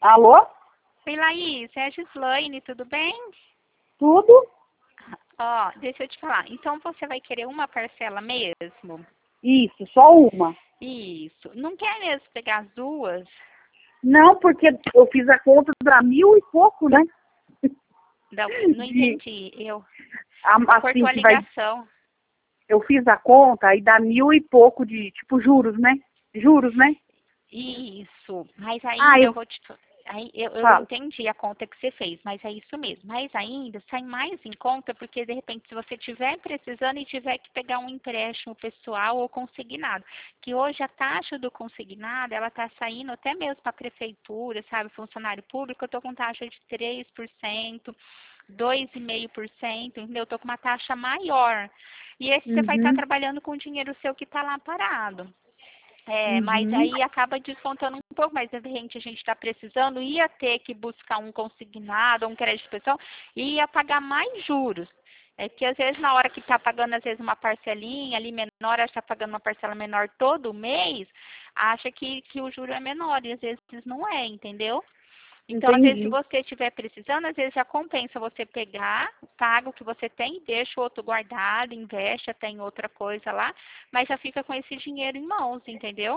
Alô? Oi, Laís, é a Gislaine, tudo bem? Tudo? Ó, deixa eu te falar. Então você vai querer uma parcela mesmo? Isso, só uma. Isso. Não quer mesmo pegar as duas? Não, porque eu fiz a conta da 1.000 e pouco, né? Não entendi. Cortou Assim a que vai. ligação. Eu fiz a conta e dá 1.000 e pouco de, tipo, juros, né? Juros, né? Isso. Mas Ah, ainda eu eu vou te. Aí eu falo. entendi a conta que você fez, mas é isso mesmo. Mas ainda sai mais em conta porque, de repente, se você estiver precisando e tiver que pegar um empréstimo pessoal ou consignado, que hoje a taxa do consignado, ela está saindo até mesmo para a prefeitura, sabe, funcionário público, eu estou com taxa de 3%, 2,5%, entendeu? Eu estou com uma taxa maior. E esse você vai estar Uhum, trabalhando com o dinheiro seu que está lá parado. Mas uhum. aí acaba descontando um pouco, mas de repente a gente está precisando, ia ter que buscar um consignado, um crédito pessoal, e ia pagar mais juros. É que às vezes na hora que está pagando, às vezes, uma parcelinha ali menor, está pagando uma parcela menor todo mês, acha que o juro é menor, e às vezes não é, entendeu? Então, às vezes, se Entendi. você estiver precisando, às vezes já compensa você pegar, paga o que você tem, deixa o outro guardado, investe até em outra coisa lá, mas já fica com esse dinheiro em mãos, entendeu?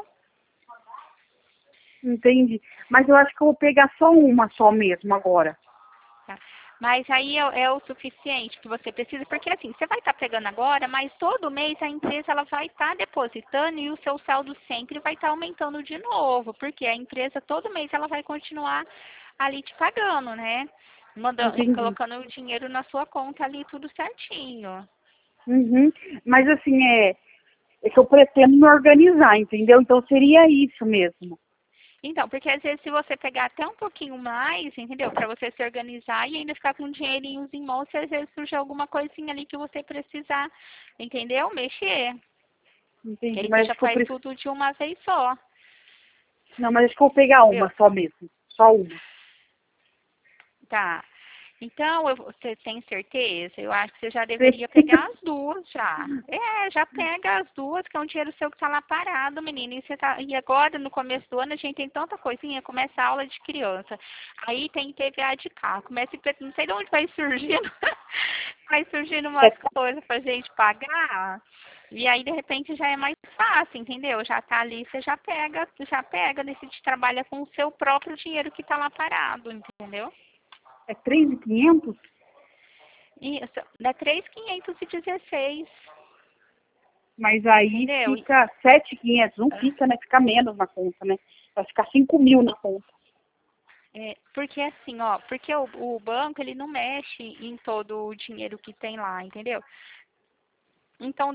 Entendi. Mas eu acho que eu vou pegar só uma só mesmo agora. Tá? Mas aí é o suficiente que você precisa, porque assim, você vai estar pegando agora, mas todo mês a empresa ela vai estar depositando e o seu saldo sempre vai estar aumentando de novo, porque a empresa todo mês ela vai continuar ali te pagando, né? Mandando, Entendi. colocando o dinheiro na sua conta ali tudo certinho. Uhum. Mas assim, é que eu pretendo me organizar, entendeu? Então seria isso mesmo. Então, porque às vezes se você pegar até um pouquinho mais, entendeu? Para você se organizar e ainda ficar com dinheirinhos em mãos, se às vezes surgir alguma coisinha ali que você precisar, entendeu? Mexer. Que Entendi. aí você Mas já acho que eu faz preciso. tudo de uma vez só. Não, mas acho que eu vou pegar Viu? uma só mesmo. Só uma. Tá. Então, você tem certeza? Eu acho que você já Sim. deveria pegar as duas já. Já pega as duas, que é um dinheiro seu que tá lá parado, menina. E agora, no começo do ano, a gente tem tanta coisinha, começa a aula de criança. Aí tem IPVA de carro. Não sei de onde vai surgindo. Vai surgindo umas coisas pra gente pagar. E aí, de repente, já é mais fácil, entendeu? Já tá ali, você já pega, decide trabalha com o seu próprio dinheiro que tá lá parado, entendeu? É 3.500. Isso, dá 3.516, Mas aí entendeu? fica 7.500. Não fica, né? Fica menos na conta, né? Vai ficar 5.000 na conta. Porque assim, ó, porque o banco, ele não mexe em todo o dinheiro que tem lá, entendeu? Então,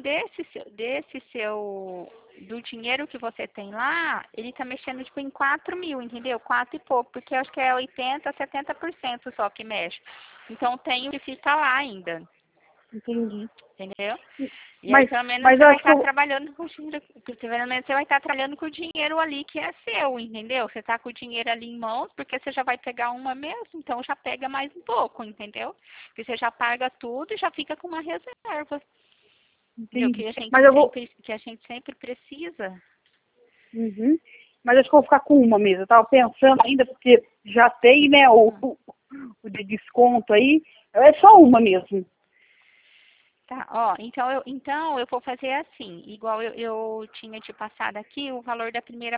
do dinheiro que você tem lá, ele tá mexendo, tipo, em 4.000, entendeu? 4 e pouco, porque eu acho que é 80, 70% só que mexe. Então, tem o que fica lá ainda, Entendi. entendeu? E aí, Mas, pelo menos, mas você eu vai acho que estar eu... trabalhando com o dinheiro, pelo menos você vai estar trabalhando com o dinheiro ali que é seu, entendeu? Você está com o dinheiro ali em mãos, porque você já vai pegar uma mesmo, então já pega mais um pouco, entendeu? Porque você já paga tudo e já fica com uma reserva, entendeu? Entendi. Mas eu vou... Que a gente sempre precisa. Uhum. Mas acho que eu vou ficar com uma mesmo. Eu tava pensando ainda, porque já tem, né, o de desconto aí. É só uma mesmo. Tá, ó, então eu vou fazer assim, igual eu tinha te passado aqui, o valor da primeira,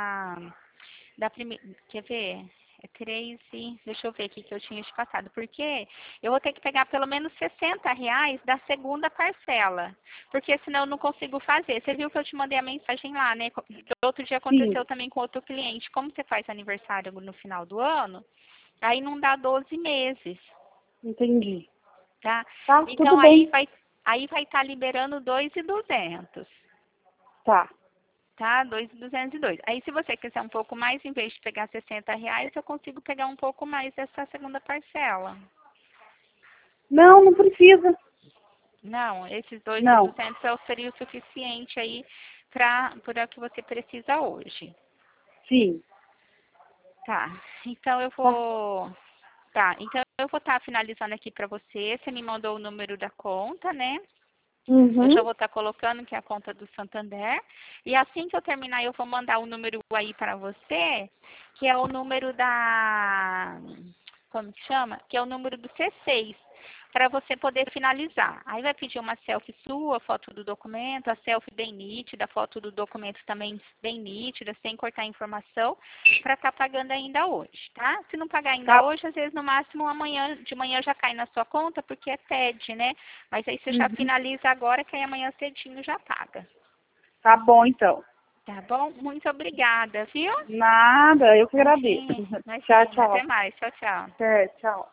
quer ver? É 3 e, deixa eu ver aqui que eu tinha te passado, porque eu vou ter que pegar pelo menos R$ 60 da segunda parcela, porque senão eu não consigo fazer. Você viu que eu te mandei a mensagem lá, né? Outro dia Sim, aconteceu também com outro cliente, como você faz aniversário no final do ano, aí não dá 12 meses, entendi. tá? Tá, tudo Então bem. aí vai estar liberando 2.200, Tá. tá? 2.202. Aí se você quiser um pouco mais, em vez de pegar R$ 60, eu consigo pegar um pouco mais dessa segunda parcela. Não, não precisa. Não, esses dois mil e Não. duzentos seria o suficiente aí para o que você precisa hoje. Sim. Tá. Então eu Tá. vou. Tá, então eu vou estar finalizando aqui para você. Você me mandou o número da conta, né? Eu já Uhum. vou estar colocando que é a conta do Santander. E assim que eu terminar, eu vou mandar o número aí para você. que é o número da... Como que chama? Que é o número do C6, para você poder finalizar. Aí vai pedir uma selfie sua, foto do documento, a selfie bem nítida, a foto do documento também bem nítida, sem cortar informação, para estar pagando ainda hoje, tá? Se não pagar ainda hoje, às vezes no máximo amanhã, de manhã já cai na sua conta, porque é TED, né? Mas aí você já finaliza agora, que aí amanhã cedinho já paga. Tá bom, então. Tá bom? Muito obrigada, viu? Nada, eu que agradeço. Imagina, Tchau, imagina. Até tchau. mais. Tchau, tchau. É, tchau.